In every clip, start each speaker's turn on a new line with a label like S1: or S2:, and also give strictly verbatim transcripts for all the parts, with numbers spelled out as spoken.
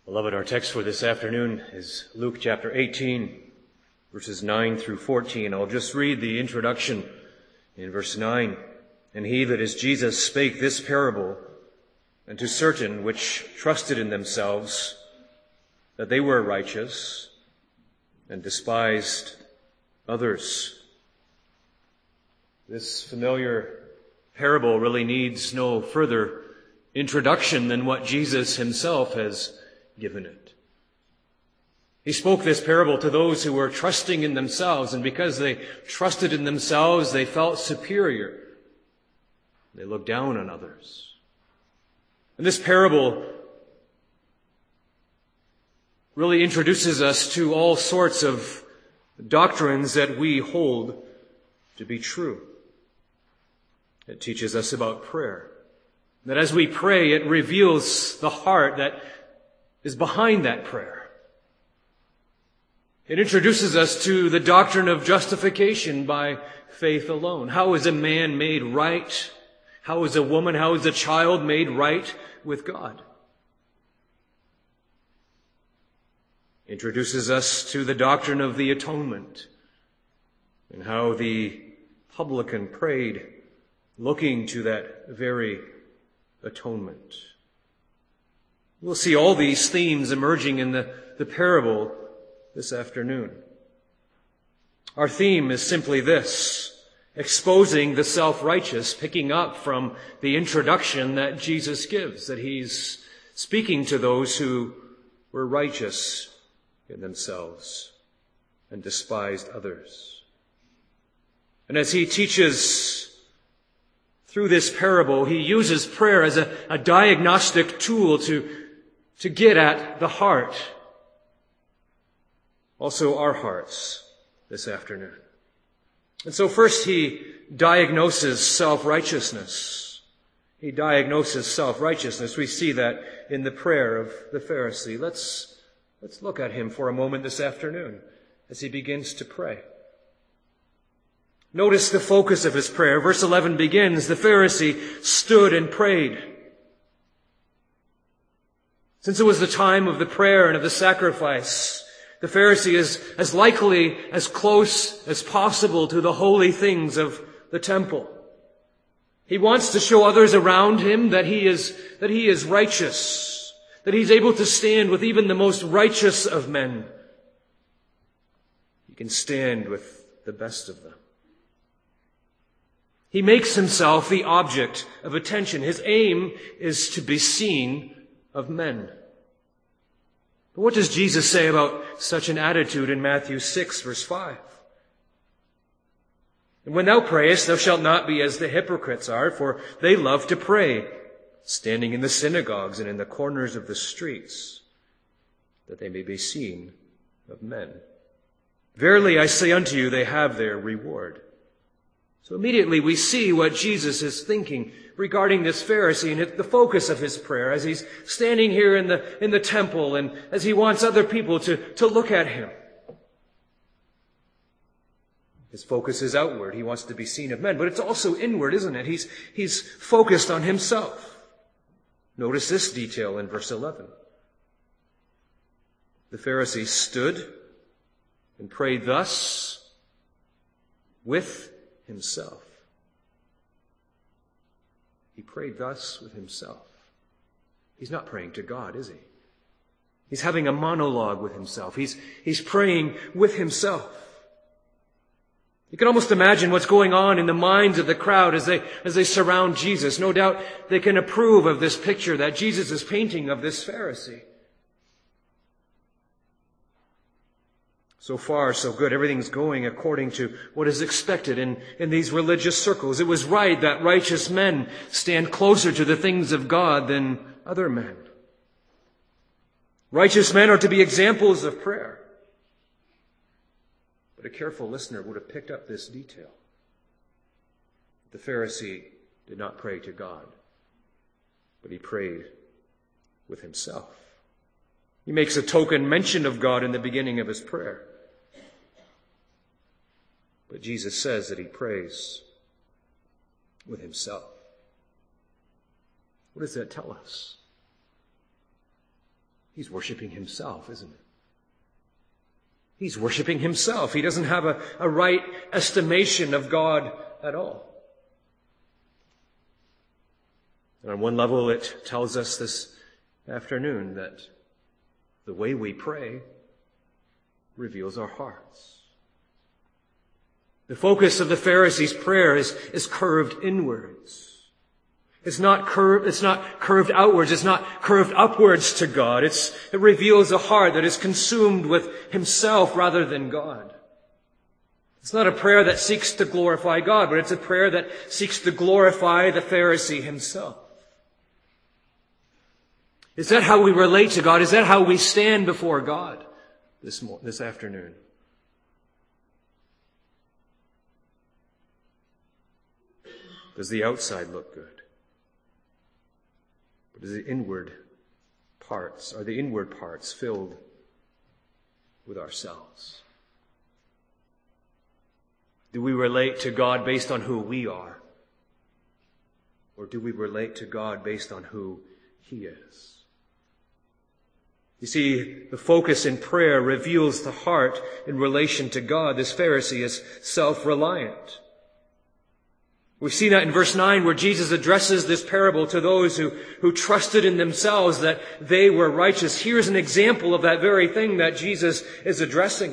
S1: Beloved, our text for this afternoon is Luke chapter eighteen, verses nine through fourteen. I'll just read the introduction in verse nine. And he, that is Jesus, spake this parable unto certain which trusted in themselves that they were righteous and despised others. This familiar parable really needs no further introduction than what Jesus himself has given it. He spoke this parable to those who were trusting in themselves, and because they trusted in themselves, they felt superior. They looked down on others. And this parable really introduces us to all sorts of doctrines that we hold to be true. It teaches us about prayer. That as we pray, it reveals the heart that is behind that prayer. It introduces us to the doctrine of justification by faith alone. How is a man made right? How is a woman, how is a child made right with God? It introduces us to the doctrine of the atonement and how the publican prayed looking to that very atonement. We'll see all these themes emerging in the, the parable this afternoon. Our theme is simply this: exposing the self-righteous, picking up from the introduction that Jesus gives, that he's speaking to those who were righteous in themselves and despised others. And as he teaches through this parable, he uses prayer as a, a diagnostic tool to to get at the heart, also our hearts this afternoon. And so first he diagnoses self-righteousness. He diagnoses self-righteousness. We see that in the prayer of the Pharisee. Let's, let's look at him for a moment this afternoon as he begins to pray. Notice the focus of his prayer. Verse eleven begins, the Pharisee stood and prayed. Since it was the time of the prayer and of the sacrifice, the Pharisee is as likely as close as possible to the holy things of the temple. He wants to show others around him that he is, that he is righteous, that he's able to stand with even the most righteous of men. He can stand with the best of them. He makes himself the object of attention. His aim is to be seen of men. But what does Jesus say about such an attitude in Matthew six, verse five? And when thou prayest, thou shalt not be as the hypocrites are, for they love to pray, standing in the synagogues and in the corners of the streets, that they may be seen of men. Verily I say unto you, they have their reward. So immediately we see what Jesus is thinking regarding this Pharisee and the focus of his prayer as he's standing here in the, in the temple and as he wants other people to, to look at him. His focus is outward. He wants to be seen of men, but it's also inward, isn't it? He's, he's focused on himself. Notice this detail in verse eleven. The Pharisee stood and prayed thus with himself. He prayed thus with himself. He's not praying to God, is he? He's having a monologue with himself. He's, he's praying with himself. You can almost imagine what's going on in the minds of the crowd as they, as they surround Jesus. No doubt they can approve of this picture that Jesus is painting of this Pharisee. So far, so good. Everything's going according to what is expected in, in these religious circles. It was right that righteous men stand closer to the things of God than other men. Righteous men are to be examples of prayer. But a careful listener would have picked up this detail. The Pharisee did not pray to God, but he prayed with himself. He makes a token mention of God in the beginning of his prayer. But Jesus says that he prays with himself. What does that tell us? He's worshiping himself, isn't it? He's worshiping himself. He doesn't have a, a right estimation of God at all. And on one level, it tells us this afternoon that the way we pray reveals our hearts. The focus of the Pharisees' prayer is, is curved inwards. It's not curved, it's not curved outwards. It's not curved upwards to God. It's, it reveals a heart that is consumed with himself rather than God. It's not a prayer that seeks to glorify God, but it's a prayer that seeks to glorify the Pharisee himself. Is that how we relate to God? Is that how we stand before God this mo- this afternoon? Does the outside look good? But is the inward parts, are the inward parts filled with ourselves? Do we relate to God based on who we are? Or do we relate to God based on who he is? You see, the focus in prayer reveals the heart in relation to God. This Pharisee is self-reliant. We see that in verse nine where Jesus addresses this parable to those who, who trusted in themselves that they were righteous. Here's an example of that very thing that Jesus is addressing.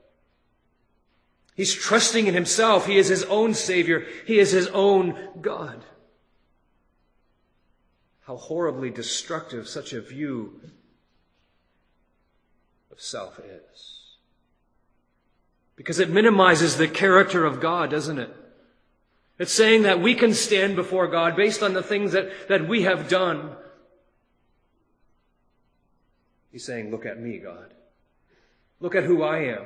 S1: He's trusting in himself. He is his own Savior. He is his own God. How horribly destructive such a view of self is. Because it minimizes the character of God, doesn't it? It's saying that we can stand before God based on the things that, that we have done. He's saying, look at me, God. Look at who I am.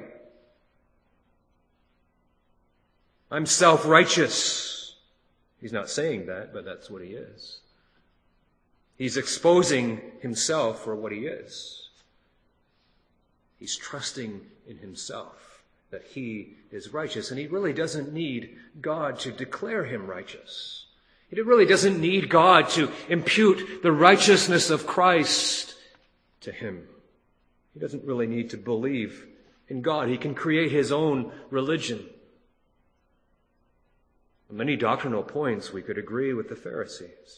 S1: I'm self-righteous. He's not saying that, but that's what he is. He's exposing himself for what he is. He's trusting in himself that he is righteous. And he really doesn't need God to declare him righteous. He really doesn't need God to impute the righteousness of Christ to him. He doesn't really need to believe in God. He can create his own religion. On many doctrinal points, we could agree with the Pharisees.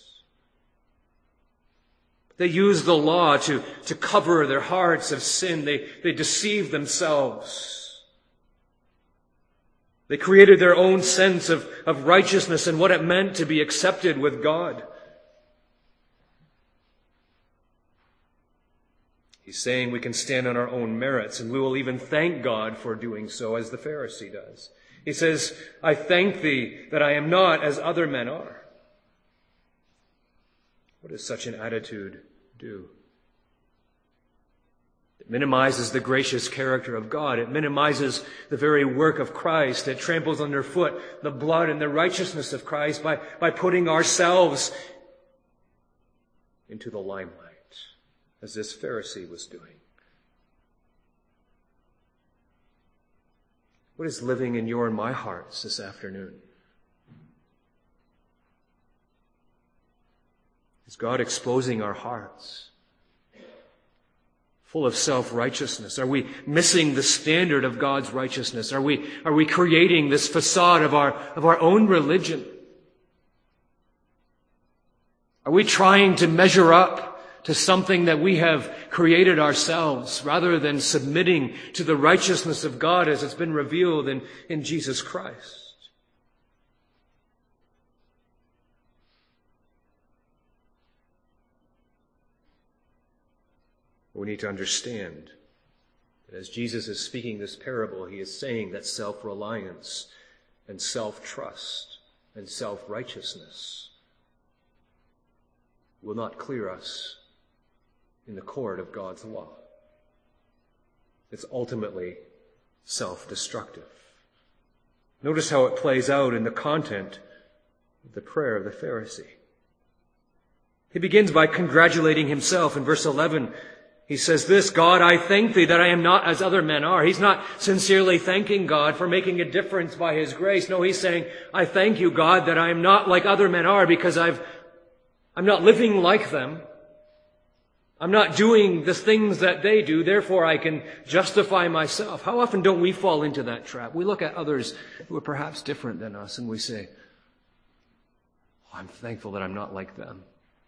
S1: They use the law to, to cover their hearts of sin. They, they deceive themselves. They created their own sense of, of righteousness and what it meant to be accepted with God. He's saying we can stand on our own merits, and we will even thank God for doing so, as the Pharisee does. He says, I thank thee that I am not as other men are. What does such an attitude do? It minimizes the gracious character of God. It minimizes the very work of Christ. It tramples underfoot the blood and the righteousness of Christ by, by putting ourselves into the limelight, as this Pharisee was doing. What is living in your and my hearts this afternoon? Is God exposing our hearts? Full of self-righteousness? Are we missing the standard of God's righteousness? Are we, are we creating this facade of our, of our own religion? Are we trying to measure up to something that we have created ourselves rather than submitting to the righteousness of God as it's been revealed in, in Jesus Christ? We need to understand that as Jesus is speaking this parable, he is saying that self-reliance and self-trust and self-righteousness will not clear us in the court of God's law. It's ultimately self-destructive. Notice how it plays out in the content of the prayer of the Pharisee. He begins by congratulating himself in verse eleven. He says this, God, I thank thee that I am not as other men are. He's not sincerely thanking God for making a difference by his grace. No, he's saying, I thank you, God, that I am not like other men are because I've, I'm not living like them. I'm not doing the things that they do, therefore I can justify myself. How often don't we fall into that trap? We look at others who are perhaps different than us and we say, oh, I'm thankful that I'm not like them.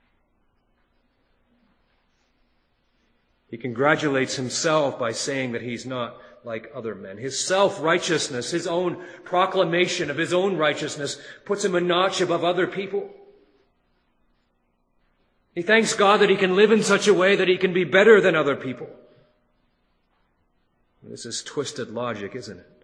S1: He congratulates himself by saying that he's not like other men. His self-righteousness, his own proclamation of his own righteousness, puts him a notch above other people. He thanks God that he can live in such a way that he can be better than other people. This is twisted logic, isn't it?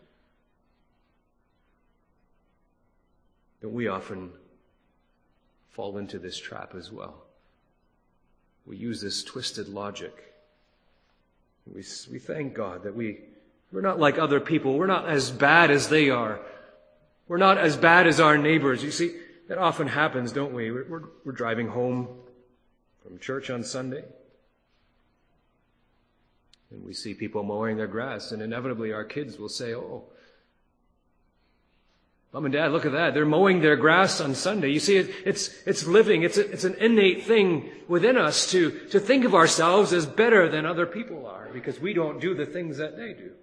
S1: Don't we often fall into this trap as well? We use this twisted logic. We, we thank God that we, we're not like other people. We're not as bad as they are. We're not as bad as our neighbors. You see, that often happens, don't we? We're, we're, we're driving home from church on Sunday, and we see people mowing their grass, and inevitably our kids will say, oh, Mom and Dad, look at that. They're mowing their grass on Sunday. You see, it, it's it's living. It's a, it's an innate thing within us to, to think of ourselves as better than other people are because we don't do the things that they do.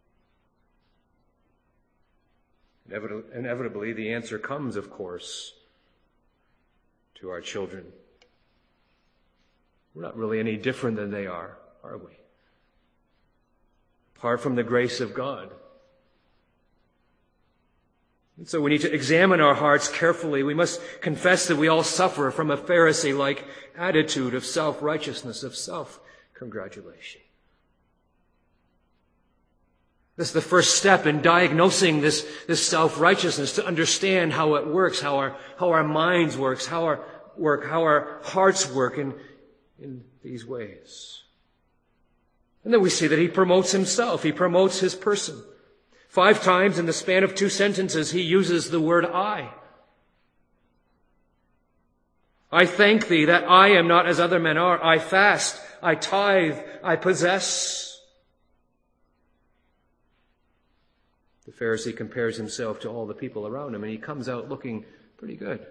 S1: Inevitably, inevitably the answer comes, of course, to our children. We're not really any different than they are, are we? Apart from the grace of God. And so we need to examine our hearts carefully. We must confess that we all suffer from a Pharisee-like attitude of self-righteousness, of self-congratulation. This is the first step in diagnosing this, this self-righteousness, to understand how it works, how our, how our minds works, how our work, how our hearts work, and in these ways. And then we see that he promotes himself. He promotes his person. Five times in the span of two sentences, he uses the word I. I thank thee that I am not as other men are. I fast, I tithe, I possess. The Pharisee compares himself to all the people around him, and he comes out looking pretty good.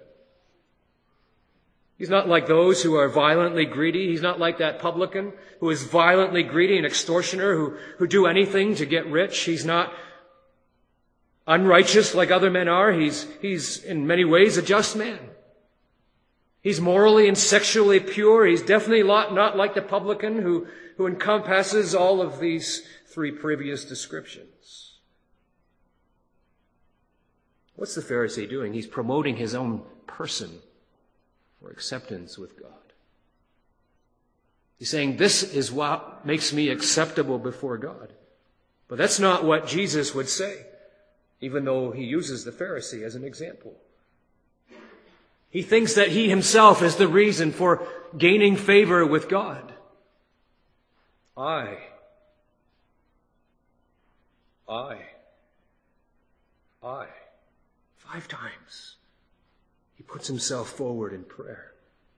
S1: He's not like those who are violently greedy. He's not like that publican who is violently greedy, an extortioner who, who do anything to get rich. He's not unrighteous like other men are. He's, he's in many ways a just man. He's morally and sexually pure. He's definitely not, not like the publican who, who encompasses all of these three previous descriptions. What's the Pharisee doing? He's promoting his own person for acceptance with God. He's saying, this is what makes me acceptable before God. But that's not what Jesus would say, even though he uses the Pharisee as an example. He thinks that he himself is the reason for gaining favor with God. I, I, I. Five times. He puts himself forward in prayer.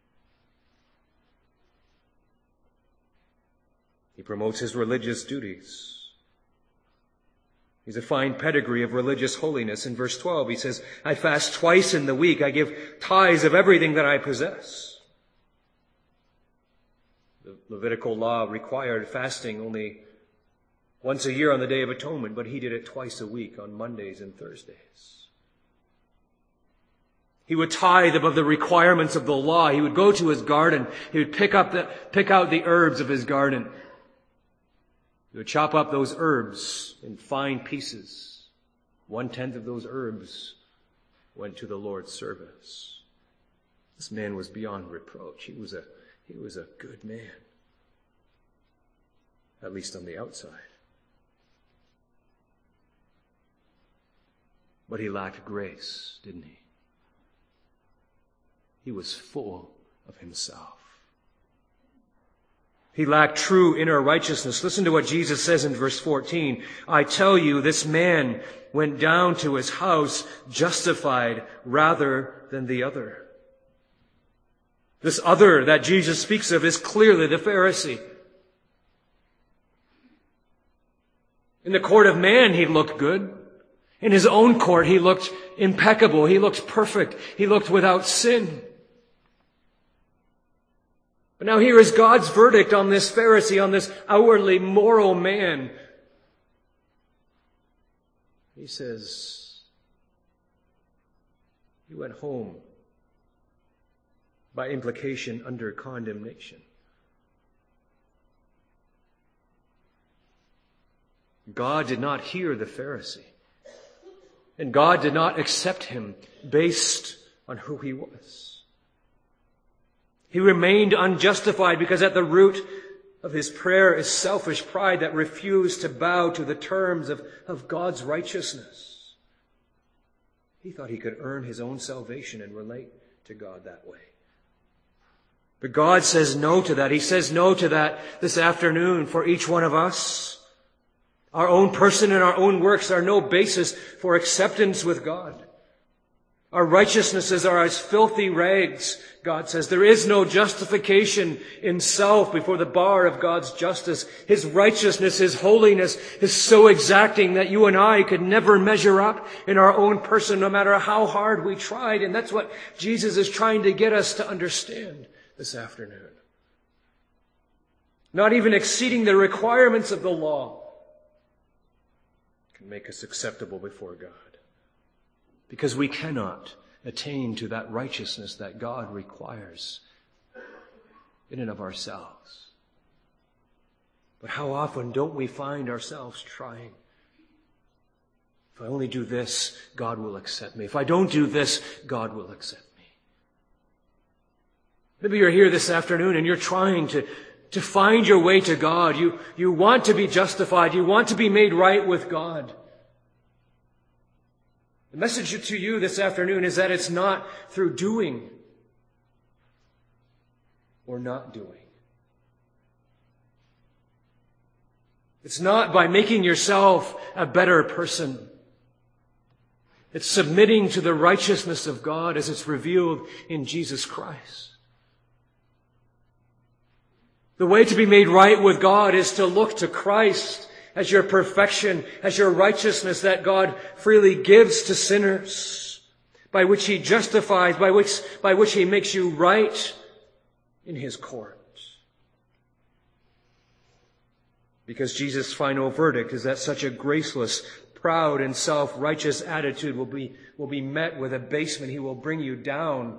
S1: He promotes his religious duties. He's a fine pedigree of religious holiness. In verse twelve, he says, I fast twice in the week. I give tithes of everything that I possess. The Levitical law required fasting only once a year on the Day of Atonement, but he did it twice a week on Mondays and Thursdays. He would tithe above the requirements of the law. He would go to his garden. He would pick up the, pick out the herbs of his garden. He would chop up those herbs in fine pieces. One-tenth of those herbs went to the Lord's service. This man was beyond reproach. He was a, he was a good man. At least on the outside. But he lacked grace, didn't he? He was full of himself. He lacked true inner righteousness. Listen to what Jesus says in verse fourteen. I tell you, this man went down to his house justified rather than the other. This other that Jesus speaks of is clearly the Pharisee. In the court of man, he looked good. In his own court, he looked impeccable. He looked perfect. He looked without sin. But now here is God's verdict on this Pharisee, on this outwardly moral man. He says, he went home, by implication, under condemnation. God did not hear the Pharisee, and God did not accept him based on who he was. He remained unjustified because at the root of his prayer is selfish pride that refused to bow to the terms of, of God's righteousness. He thought he could earn his own salvation and relate to God that way. But God says no to that. He says no to that this afternoon for each one of us. Our own person and our own works are no basis for acceptance with God. Our righteousnesses are as filthy rags, God says. There is no justification in self before the bar of God's justice. His righteousness, His holiness is so exacting that you and I could never measure up in our own person, no matter how hard we tried. And that's what Jesus is trying to get us to understand this afternoon. Not even exceeding the requirements of the law can make us acceptable before God. Because we cannot attain to that righteousness that God requires in and of ourselves. But how often don't we find ourselves trying? If I only do this, God will accept me. If I don't do this, God will accept me. Maybe you're here this afternoon and you're trying to, to find your way to God. You, you want to be justified. You want to be made right with God. The message to you this afternoon is that it's not through doing or not doing. It's not by making yourself a better person. It's submitting to the righteousness of God as it's revealed in Jesus Christ. The way to be made right with God is to look to Christ as your perfection, as your righteousness that God freely gives to sinners, by which He justifies, by which, by which He makes you right in His court. Because Jesus' final verdict is that such a graceless, proud, and self-righteous attitude will be, will be met with abasement. He will bring you down.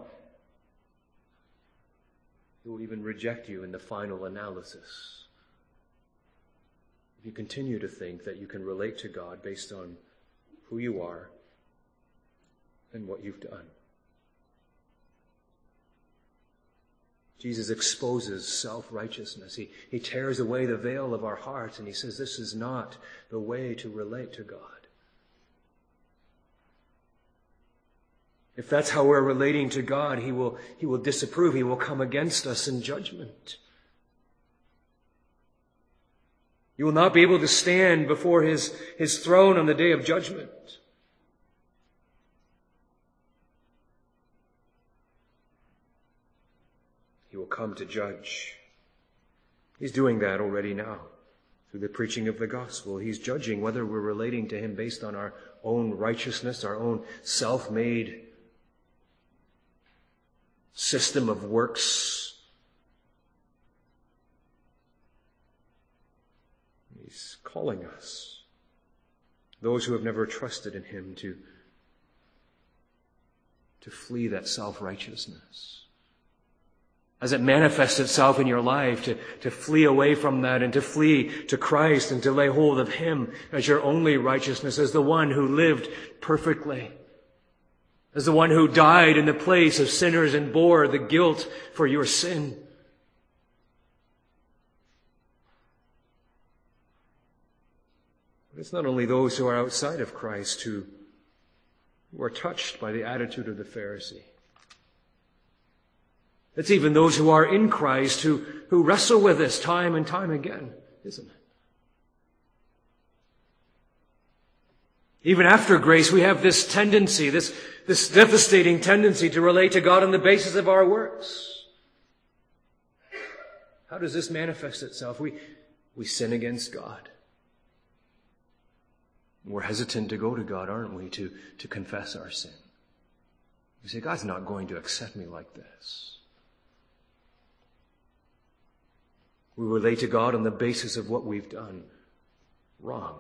S1: He will even reject you in the final analysis. If you continue to think that you can relate to God based on who you are and what you've done. Jesus exposes self-righteousness. He, he tears away the veil of our hearts and He says this is not the way to relate to God. If that's how we're relating to God, He will, He will disapprove. He will come against us in judgment. You will not be able to stand before His, His throne on the day of judgment. He will come to judge. He's doing that already now through the preaching of the gospel. He's judging whether we're relating to Him based on our own righteousness, our own self-made system of works. He's calling us, those who have never trusted in Him, to, to flee that self-righteousness. As it manifests itself in your life, to, to flee away from that and to flee to Christ and to lay hold of Him as your only righteousness, as the one who lived perfectly, as the one who died in the place of sinners and bore the guilt for your sin. But it's not only those who are outside of Christ who, who are touched by the attitude of the Pharisee. It's even those who are in Christ who, who wrestle with this time and time again, isn't it? Even after grace, we have this tendency, this, this devastating tendency to relate to God on the basis of our works. How does this manifest itself? We, we sin against God. We're hesitant to go to God, aren't we, to, to confess our sin. We say, God's not going to accept me like this. We relate to God on the basis of what we've done wrong.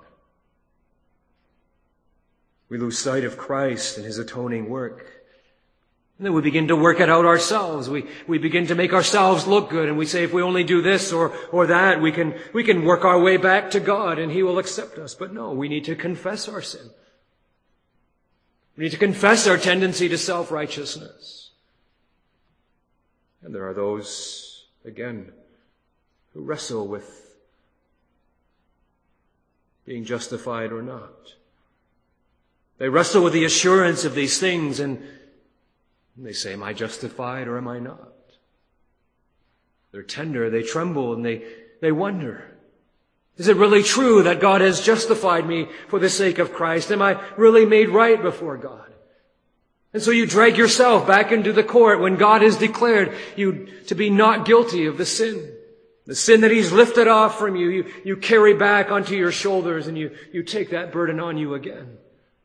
S1: We lose sight of Christ and his atoning work. And then we begin to work it out ourselves. We, we begin to make ourselves look good, and we say if we only do this or, or that, we can, we can work our way back to God and he will accept us. But no, we need to confess our sin. We need to confess our tendency to self-righteousness. And there are those, again, who wrestle with being justified or not. They wrestle with the assurance of these things, and they say, am I justified or am I not? They're tender, they tremble, and they, they wonder, is it really true that God has justified me for the sake of Christ? Am I really made right before God? And so you drag yourself back into the court when God has declared you to be not guilty of the sin. The sin that he's lifted off from you, you, you carry back onto your shoulders, and you, you take that burden on you again.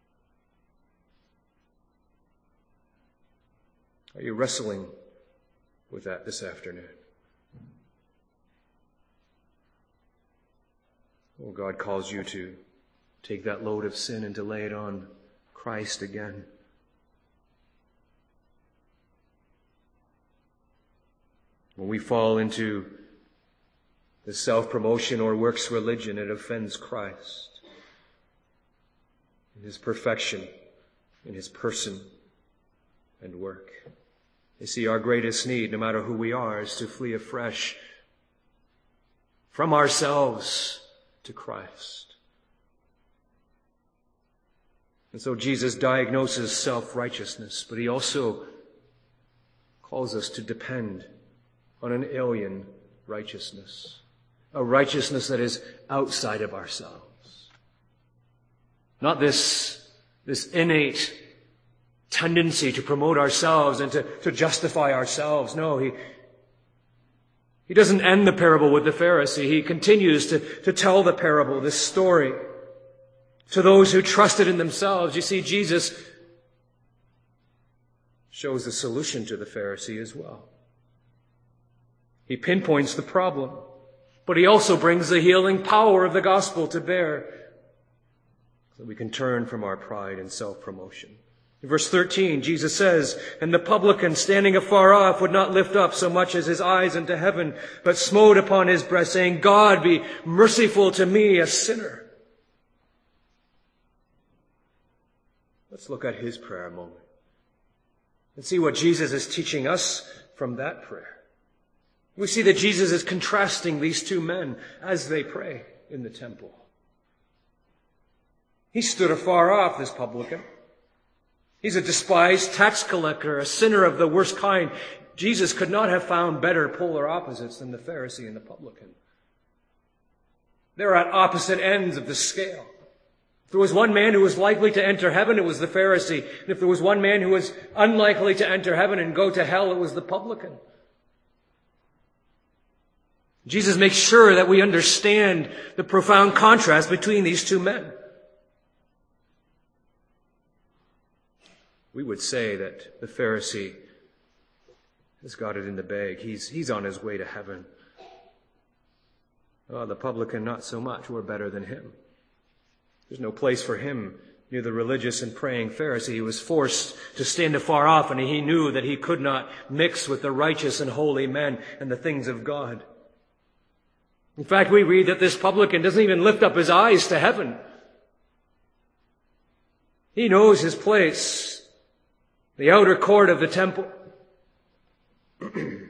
S1: Are you wrestling with that this afternoon? Oh, God calls you to take that load of sin and to lay it on Christ again. When we fall into the self-promotion or works religion, it offends Christ in his perfection, in his person and work. You see, our greatest need, no matter who we are, is to flee afresh from ourselves to Christ. And so Jesus diagnoses self-righteousness, but he also calls us to depend on an alien righteousness, a righteousness that is outside of ourselves. Not this, this innate tendency to promote ourselves and to, to justify ourselves. No, he, he doesn't end the parable with the Pharisee. He continues to, to tell the parable, this story, to those who trusted in themselves. You see, Jesus shows the solution to the Pharisee as well. He pinpoints the problem, but he also brings the healing power of the gospel to bear so that we can turn from our pride and self-promotion. In verse thirteen, Jesus says, and the publican standing afar off would not lift up so much as his eyes unto heaven, but smote upon his breast, saying, God, be merciful to me, a sinner. Let's look at his prayer a moment and see what Jesus is teaching us from that prayer. We see that Jesus is contrasting these two men as they pray in the temple. He stood afar off, this publican. He's a despised tax collector, a sinner of the worst kind. Jesus could not have found better polar opposites than the Pharisee and the publican. They're at opposite ends of the scale. If there was one man who was likely to enter heaven, it was the Pharisee. And if there was one man who was unlikely to enter heaven and go to hell, it was the publican. Jesus makes sure that we understand the profound contrast between these two men. We would say that the Pharisee has got it in the bag. He's, he's on his way to heaven. Oh, the publican, not so much. We're better than him. There's no place for him near the religious and praying Pharisee. He was forced to stand afar off, and he knew that he could not mix with the righteous and holy men and the things of God. In fact, we read that this publican doesn't even lift up his eyes to heaven. He knows his place, the outer court of the temple. The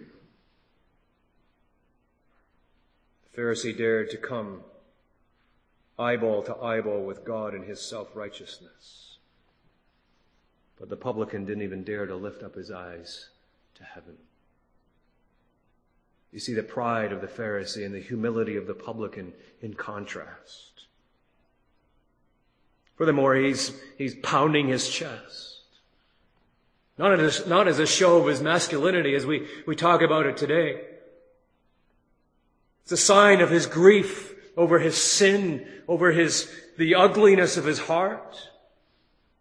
S1: Pharisee dared to come eyeball to eyeball with God in his self-righteousness. But the publican didn't even dare to lift up his eyes to heaven. You see the pride of the Pharisee and the humility of the publican in contrast. Furthermore, he's, he's pounding his chest. Not as, not as a show of his masculinity as we, we talk about it today. It's a sign of his grief over his sin, over his, the ugliness of his heart.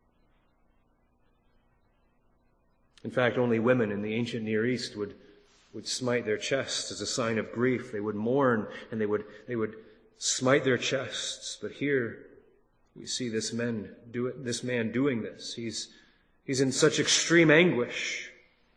S1: In fact, only women in the ancient Near East would, would smite their chests as a sign of grief. They would mourn and they would, they would smite their chests. But here we see this man do it, this man doing this. He's, he's in such extreme anguish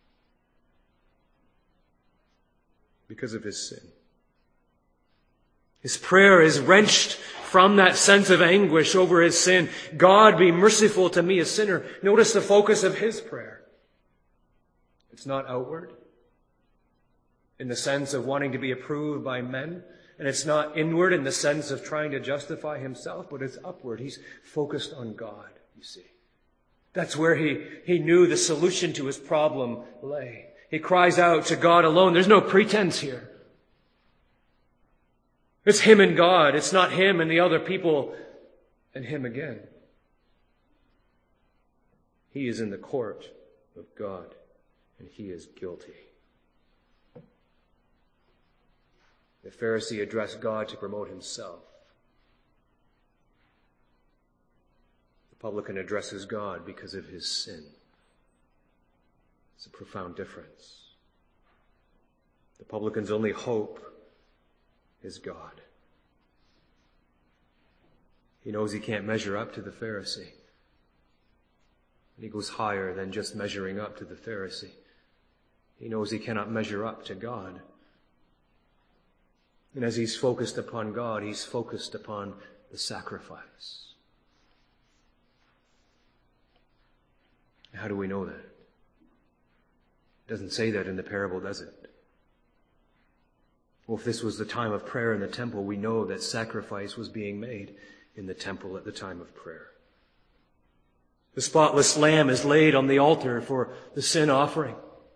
S1: because of his sin. His prayer is wrenched from that sense of anguish over his sin. God, be merciful to me, a sinner. Notice the focus of his prayer. It's not outward in the sense of wanting to be approved by men. And it's not inward in the sense of trying to justify himself, but it's upward. He's focused on God, you see. That's where he, he knew the solution to his problem lay. He cries out to God alone. There's no pretense here. It's him and God. It's not him and the other people and him again. He is in the court of God, and he is guilty. The Pharisee addressed God to promote himself. The publican addresses God because of his sin. It's a profound difference. The publican's only hope is God. He knows he can't measure up to the Pharisee. And he goes higher than just measuring up to the Pharisee. He knows he cannot measure up to God. And as he's focused upon God, he's focused upon the sacrifice. How do we know that? It doesn't say that in the parable, does it? Well, if this was the time of prayer in the temple, we know that sacrifice was being made in the temple at the time of prayer. The spotless lamb is laid on the altar for the sin offering.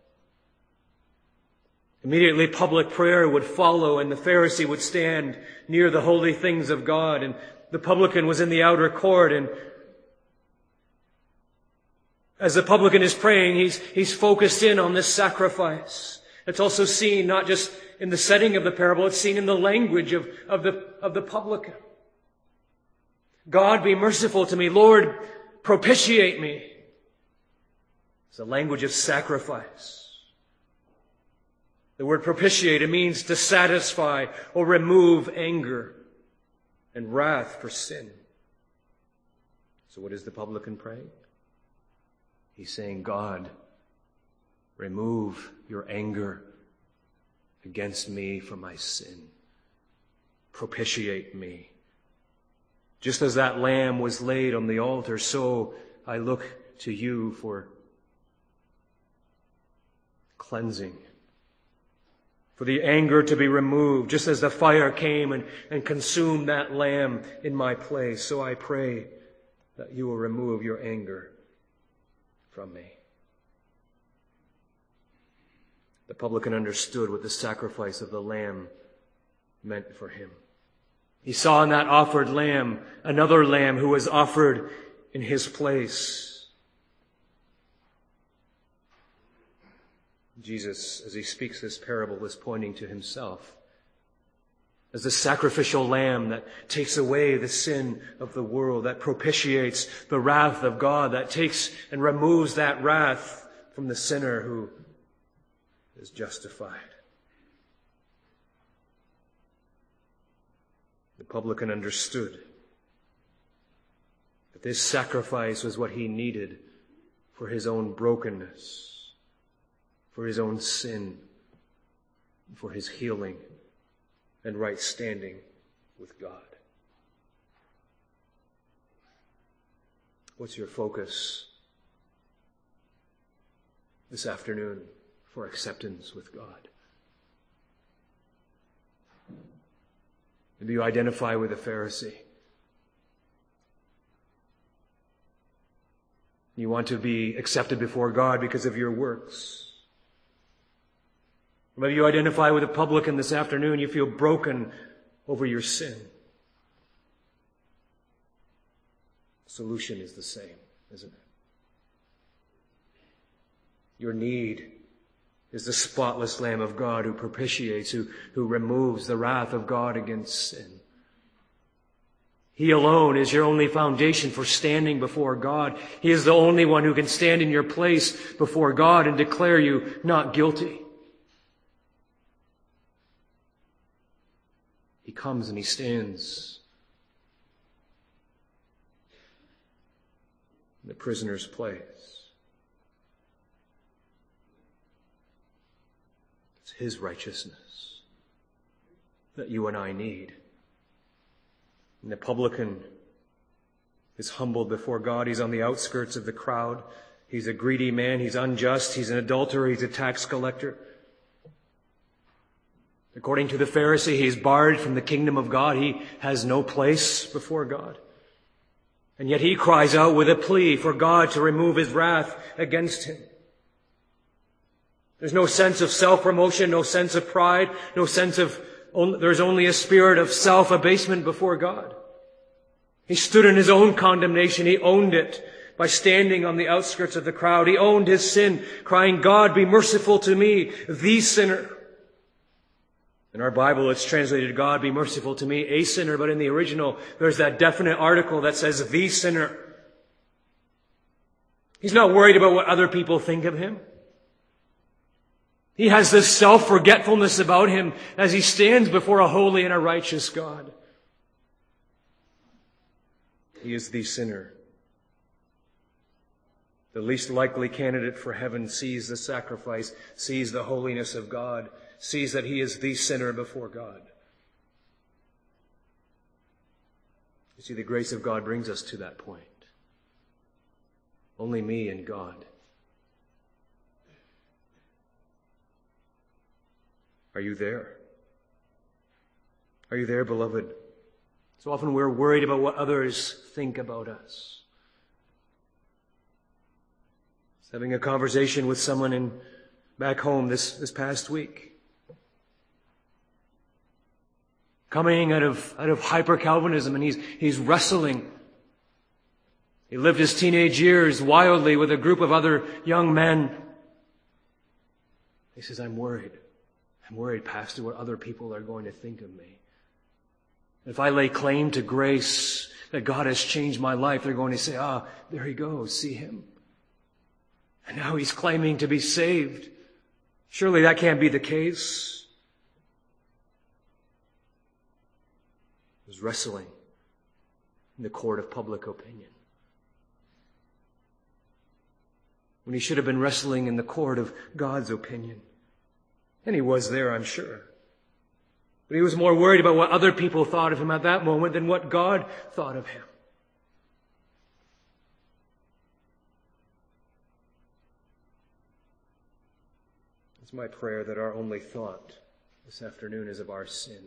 S1: Immediately public prayer would follow, and the Pharisee would stand near the holy things of God, and the publican was in the outer court. And as the publican is praying, he's, he's focused in on this sacrifice. It's also seen not just in the setting of the parable, it's seen in the language of, of, the, of the publican. God, be merciful to me. Lord, propitiate me. It's a language of sacrifice. The word propitiate, it means to satisfy or remove anger and wrath for sin. So what is the publican praying? He's saying, God, remove your anger against me for my sin. Propitiate me. Just as that lamb was laid on the altar, so I look to you for cleansing, for the anger to be removed, just as the fire came and, and consumed that lamb in my place. So I pray that you will remove your anger from me. The publican understood what the sacrifice of the lamb meant for him. He saw in that offered lamb another lamb who was offered in his place. Jesus, as he speaks this parable, is pointing to himself as the sacrificial lamb that takes away the sin of the world, that propitiates the wrath of God, that takes and removes that wrath from the sinner who is justified. The publican understood that this sacrifice was what he needed for his own brokenness, for his own sin, for his healing and right standing with God. What's your focus this afternoon for acceptance with God? Maybe you identify with the Pharisee. You want to be accepted before God because of your works. Maybe you identify with a publican this afternoon. You feel broken over your sin. The solution is the same, isn't it? Your need is the spotless Lamb of God who propitiates, who, who removes the wrath of God against sin. He alone is your only foundation for standing before God. He is the only one who can stand in your place before God and declare you not guilty. He comes and he stands in the prisoner's place. It's his righteousness that you and I need. And the publican is humbled before God. He's on the outskirts of the crowd. He's a greedy man. He's unjust. He's an adulterer. He's a tax collector. According to the Pharisee, he's barred from the kingdom of God. He has no place before God. And yet he cries out with a plea for God to remove his wrath against him. There's no sense of self-promotion, no sense of pride, no sense of, there's only a spirit of self-abasement before God. He stood in his own condemnation. He owned it by standing on the outskirts of the crowd. He owned his sin, crying, God, be merciful to me, the sinner. In our Bible, it's translated, God, be merciful to me, a sinner. But in the original, there's that definite article that says, the sinner. He's not worried about what other people think of him. He has this self-forgetfulness about him as he stands before a holy and a righteous God. He is the sinner. The least likely candidate for heaven sees the sacrifice, sees the holiness of God, sees that he is the sinner before God. You see, the grace of God brings us to that point. Only me and God. Are you there? Are you there, beloved? So often we're worried about what others think about us. I was having a conversation with someone in back home this, this past week. Coming out of, out of hyper-Calvinism, and he's, he's wrestling. He lived his teenage years wildly with a group of other young men. He says, I'm worried. I'm worried, Pastor, what other people are going to think of me. If I lay claim to grace, that God has changed my life, they're going to say, ah, there he goes, see him. And now he's claiming to be saved. Surely that can't be the case. He was wrestling in the court of public opinion, when he should have been wrestling in the court of God's opinion. And he was there, I'm sure. But he was more worried about what other people thought of him at that moment than what God thought of him. It's my prayer that our only thought this afternoon is of our sin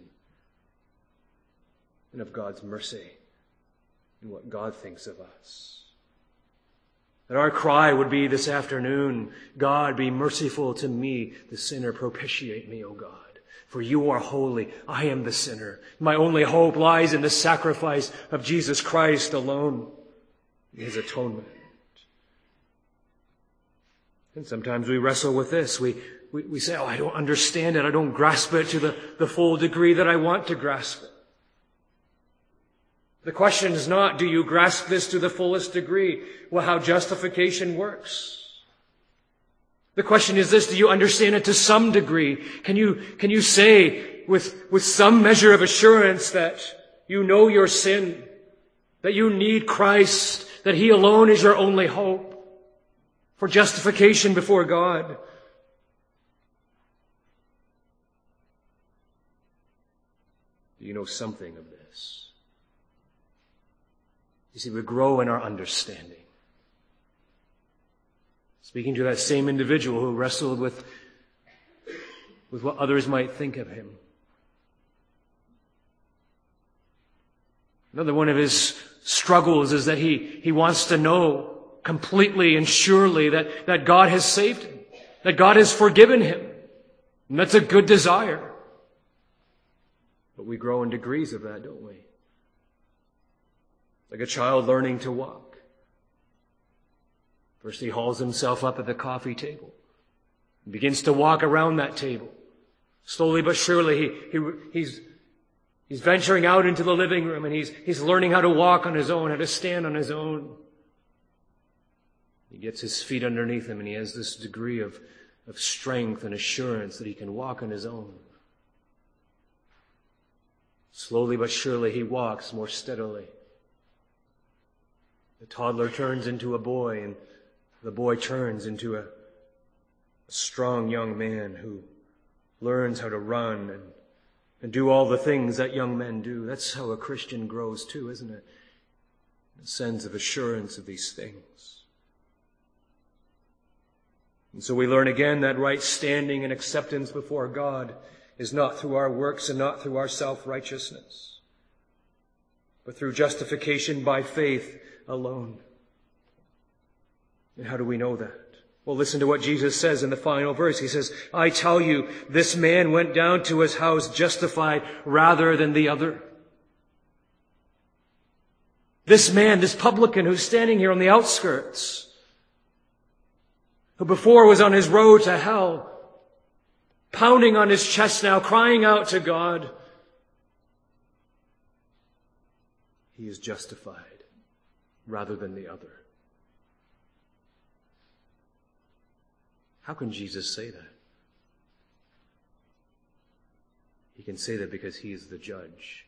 S1: and of God's mercy and what God thinks of us. That our cry would be this afternoon, God, be merciful to me, the sinner. Propitiate me, O God. For you are holy. I am the sinner. My only hope lies in the sacrifice of Jesus Christ alone, his atonement. And sometimes we wrestle with this. We, we, we say, oh, I don't understand it. I don't grasp it to the, the full degree that I want to grasp it. The question is not, do you grasp this to the fullest degree? Well, how justification works. The question is this, do you understand it to some degree? Can you, can you say with, with some measure of assurance that you know your sin, that you need Christ, that he alone is your only hope for justification before God? Do you know something of this? You see, we grow in our understanding. Speaking to that same individual who wrestled with, with what others might think of him. Another one of his struggles is that he, he wants to know completely and surely that, that God has saved him, that God has forgiven him. And that's a good desire. But we grow in degrees of that, don't we? Like a child learning to walk. First he hauls himself up at the coffee table and begins to walk around that table. Slowly but surely he, he, he's, he's venturing out into the living room and he's, he's learning how to walk on his own, how to stand on his own. He gets his feet underneath him and he has this degree of, of strength and assurance that he can walk on his own. Slowly but surely he walks more steadily. The toddler turns into a boy, and the boy turns into a, a strong young man who learns how to run and, and do all the things that young men do. That's how a Christian grows too, isn't it? A sense of assurance of these things. And so we learn again that right standing and acceptance before God is not through our works and not through our self-righteousness, but through justification by faith alone. And how do we know that? Well, listen to what Jesus says in the final verse. He says, I tell you, this man went down to his house justified rather than the other. This man, this publican who's standing here on the outskirts, who before was on his road to hell, pounding on his chest now, crying out to God, he is justified rather than the other. How can Jesus say that? He can say that because he is the judge.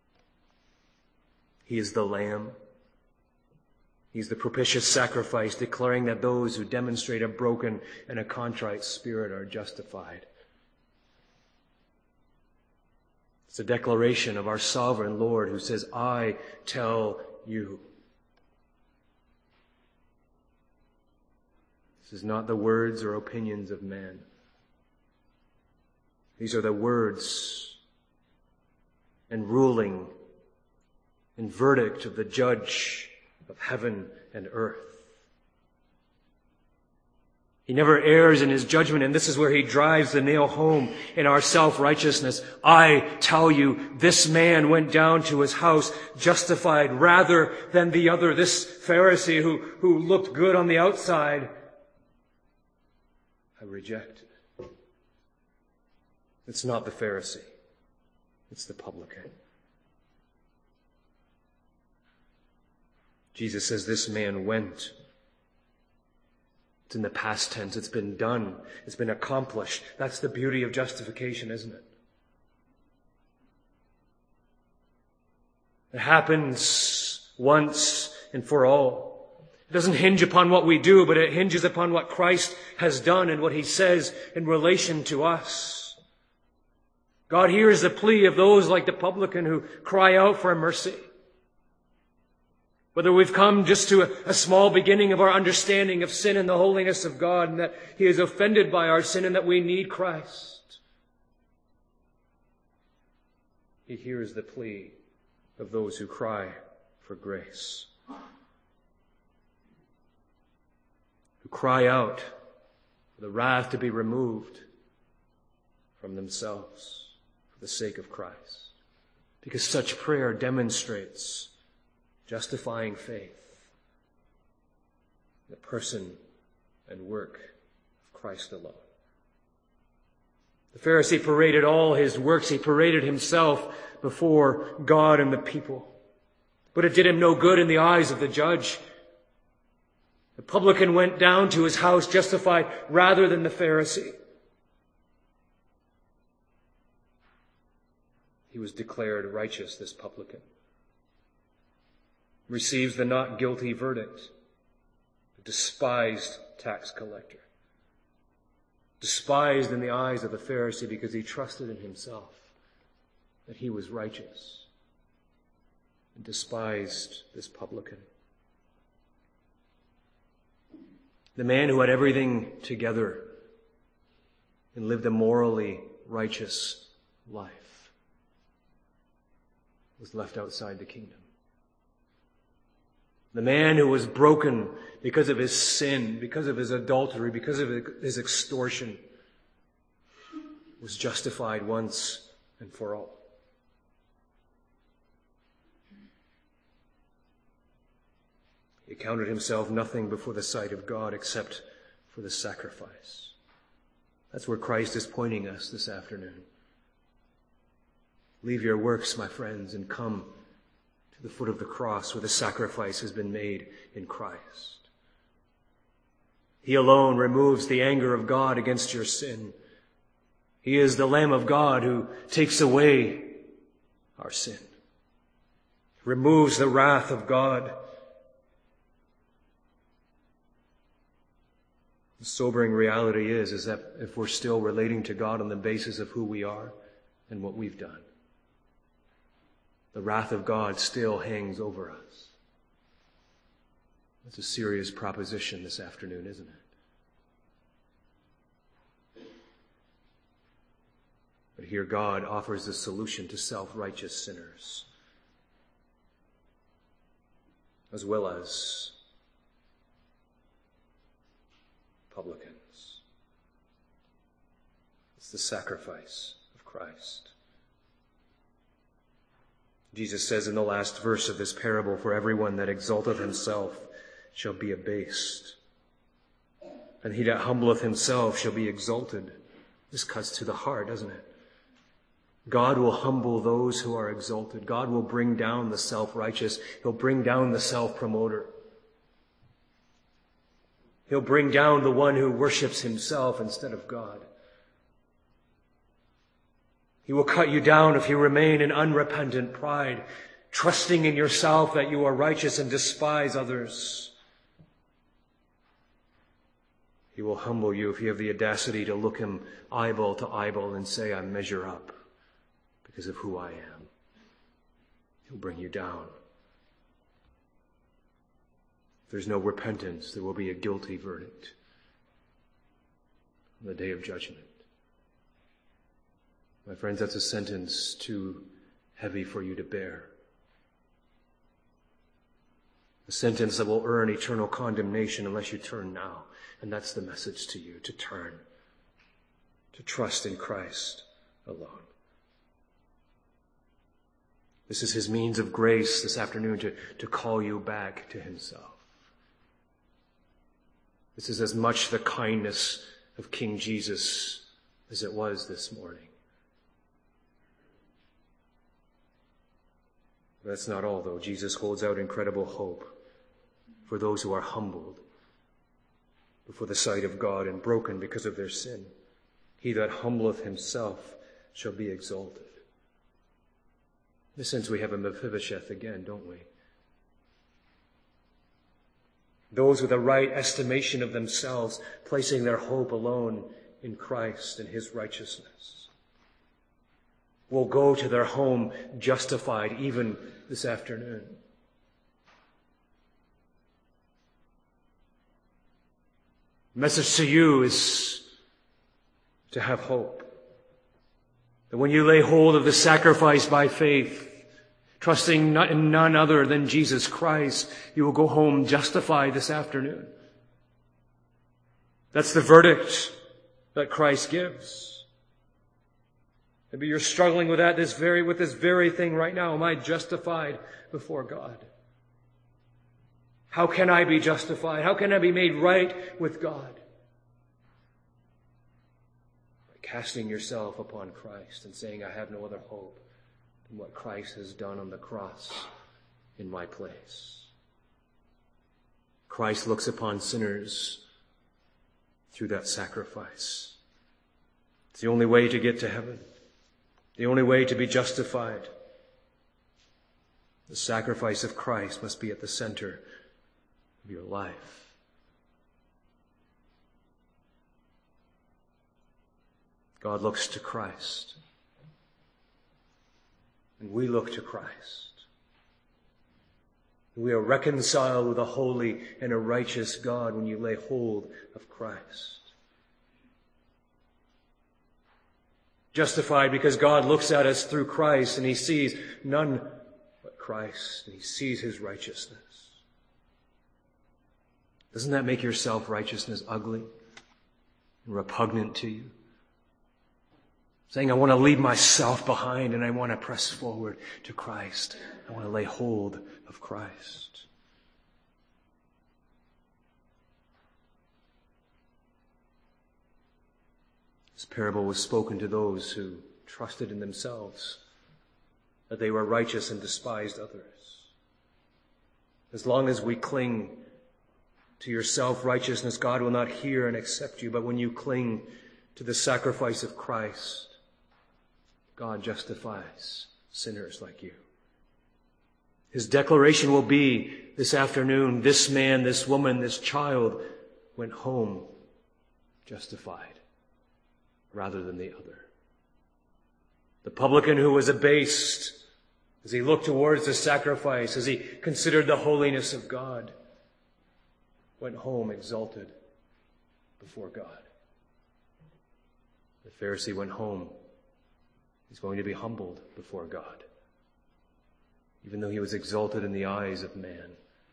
S1: He is the Lamb. He's the propitious sacrifice, declaring that those who demonstrate a broken and a contrite spirit are justified. It's a declaration of our sovereign Lord who says, I tell you. This is not the words or opinions of man. These are the words and ruling and verdict of the judge of heaven and earth. He never errs in his judgment, and this is where he drives the nail home in our self-righteousness. I tell you, this man went down to his house justified rather than the other. This Pharisee who, who looked good on the outside, I reject it. It's not the Pharisee. It's the publican. Jesus says this man went. It's in the past tense. It's been done. It's been accomplished. That's the beauty of justification, isn't it? It happens once and for all. It doesn't hinge upon what we do, but it hinges upon what Christ has done and what he says in relation to us. God hears the plea of those like the publican who cry out for mercy. Whether we've come just to a, a small beginning of our understanding of sin and the holiness of God, and that he is offended by our sin and that we need Christ. He hears the plea of those who cry for grace. Who cry out for the wrath to be removed from themselves for the sake of Christ. Because such prayer demonstrates justifying faith, the person and work of Christ alone. The Pharisee paraded all his works. He paraded himself before God and the people. But it did him no good in the eyes of the judge. The publican went down to his house justified rather than the Pharisee. He was declared righteous, this publican. Receives the not guilty verdict. A despised tax collector. Despised in the eyes of the Pharisee because he trusted in himself that he was righteous. And despised this publican. The man who had everything together and lived a morally righteous life was left outside the kingdom. The man who was broken because of his sin, because of his adultery, because of his extortion, was justified once and for all. He counted himself nothing before the sight of God except for the sacrifice. That's where Christ is pointing us this afternoon. Leave your works, my friends, and come to the foot of the cross where the sacrifice has been made in Christ. He alone removes the anger of God against your sin. He is the Lamb of God who takes away our sin. It removes the wrath of God. The sobering reality is, is that if we're still relating to God on the basis of who we are and what we've done, the wrath of God still hangs over us. That's a serious proposition this afternoon, isn't it? But here God offers a solution to self-righteous sinners, as well as publicans. It's the sacrifice of Christ. Jesus says in the last verse of this parable, "For everyone that exalteth himself shall be abased, and he that humbleth himself shall be exalted." This cuts to the heart, doesn't it? God will humble those who are exalted. God will bring down the self-righteous. He'll bring down the self-promoter. He'll bring down the one who worships himself instead of God. He will cut you down if you remain in unrepentant pride, trusting in yourself that you are righteous and despise others. He will humble you if you have the audacity to look him eyeball to eyeball and say, "I measure up because of who I am." He'll bring you down. If there's no repentance, there will be a guilty verdict on the day of judgment. My friends, that's a sentence too heavy for you to bear. A sentence that will earn eternal condemnation unless you turn now. And that's the message to you, to turn, to trust in Christ alone. This is his means of grace this afternoon to, to call you back to himself. This is as much the kindness of King Jesus as it was this morning. That's not all, though. Jesus holds out incredible hope for those who are humbled before the sight of God and broken because of their sin. He that humbleth himself shall be exalted. In a sense, we have a Mephibosheth again, don't we? Those with a right estimation of themselves, placing their hope alone in Christ and his righteousness, will go to their home justified even this afternoon. The message to you is to have hope. That when you lay hold of the sacrifice by faith, trusting in none other than Jesus Christ, you will go home justified this afternoon. That's the verdict that Christ gives. Maybe you're struggling with that this very with this very thing right now. Am I justified before God? How can I be justified? How can I be made right with God? By casting yourself upon Christ and saying, "I have no other hope than what Christ has done on the cross in my place." Christ looks upon sinners through that sacrifice. It's the only way to get to heaven. The only way to be justified. The sacrifice of Christ must be at the center of your life. God looks to Christ. And we look to Christ. We are reconciled with a holy and a righteous God when you lay hold of Christ. Justified because God looks at us through Christ and he sees none but Christ, and he sees his righteousness. Doesn't that make your self-righteousness ugly and repugnant to you? Saying, I want to leave myself behind and I want to press forward to Christ. I want to lay hold of Christ. This parable was spoken to those who trusted in themselves, that they were righteous and despised others. As long as we cling to your self-righteousness, God will not hear and accept you. But when you cling to the sacrifice of Christ, God justifies sinners like you. His declaration will be this afternoon, this man, this woman, this child went home justified rather than the other. The publican who was abased as he looked towards the sacrifice, as he considered the holiness of God, went home exalted before God. The Pharisee went home. He's going to be humbled before God, even though he was exalted in the eyes of man.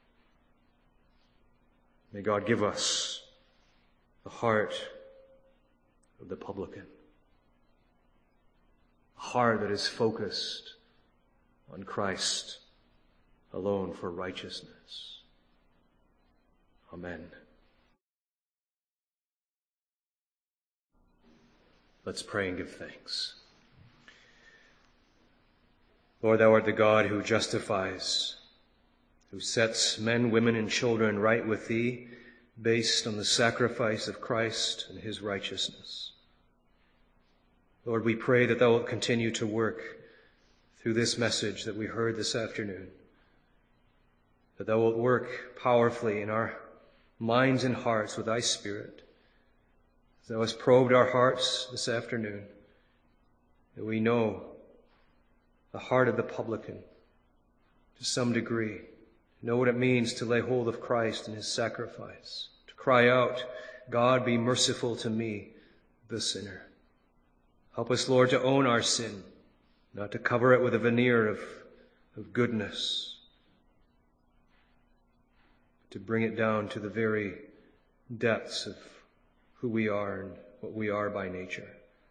S1: May God give us the heart of the publican, a heart that is focused on Christ alone for righteousness. Amen. Let's pray and give thanks. Lord, thou art the God who justifies, who sets men, women, and children right with thee based on the sacrifice of Christ and his righteousness. Lord, we pray that thou wilt continue to work through this message that we heard this afternoon, that thou wilt work powerfully in our minds and hearts with thy Spirit. As thou hast probed our hearts this afternoon, that we know the heart of the publican to some degree, know what it means to lay hold of Christ and his sacrifice, to cry out, God, be merciful to me, the sinner. Help us, Lord, to own our sin, not to cover it with a veneer of, of goodness, to bring it down to the very depths of who we are and what we are by nature.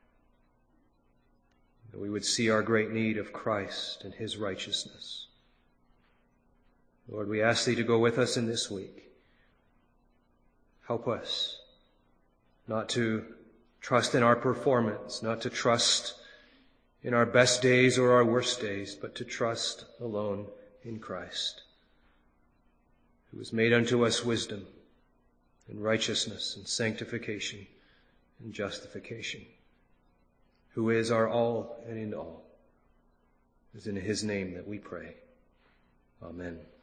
S1: That we would see our great need of Christ and his righteousness. Lord, we ask thee to go with us in this week. Help us not to trust in our performance, not to trust in our best days or our worst days, but to trust alone in Christ, who has made unto us wisdom and righteousness and sanctification and justification, who is our all and in all. It is in his name that we pray. Amen.